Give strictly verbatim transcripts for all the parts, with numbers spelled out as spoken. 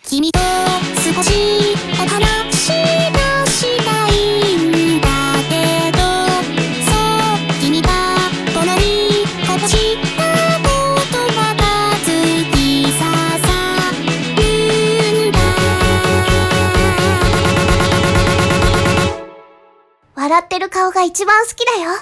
君と少しお話がしたいんだけど、そう君がこのにこぼした言葉が突き刺さるんだ。笑ってる顔が一番好きだよ。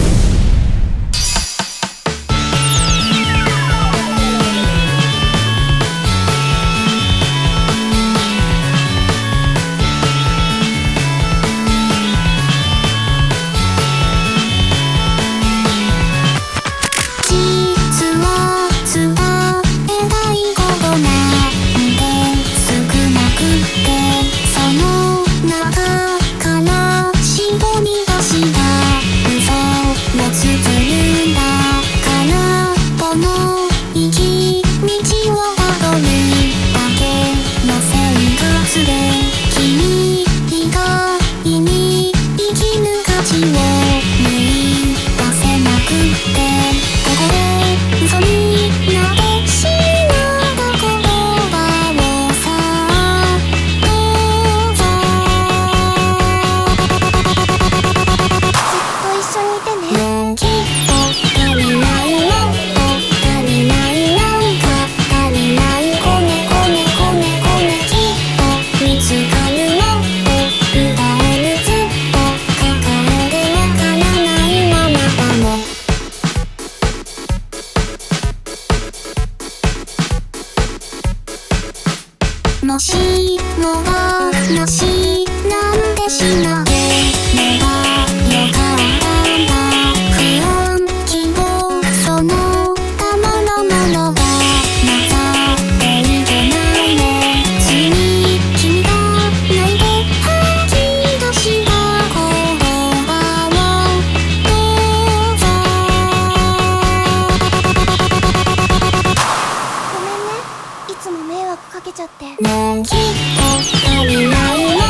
もしも話なんてしないのがよかったんだ。不安希望その他もろもろが混ざっていけないね。つい君が泣いて吐き出した言葉をどうぞ。ごめんね、いつも迷惑かけちゃって。もうきっと足りないの